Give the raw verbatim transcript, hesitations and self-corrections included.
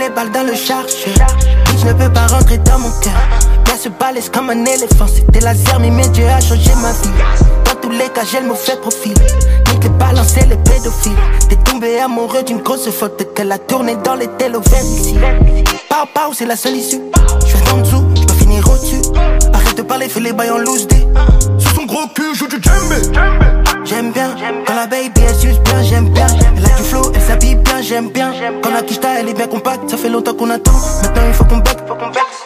les balles dans le chargeur. Je ne peux pas rentrer dans mon cœur. Bien se balèze comme un éléphant. C'était laser, mais mes dieux a changé ma vie. Dans tous les cas, j'ai le mauvais profil. Nique les balancer les pédophiles. T'es tombé amoureux d'une grosse faute qu'elle a tourné dans les télovers ici. Pau pau, c'est la seule issue. Je vais en dessous, je peux finir au-dessus. Arrête de parler, fais les bails en loose day. Sur son gros cul, joue du djembé. J'aime bien, quand la baby elle suce bien, j'aime bien. Elle a du flow, elle s'habille bien, j'aime bien. Quand la quicheta elle est bien compacte, ça fait longtemps qu'on attend. Maintenant il faut qu'on back,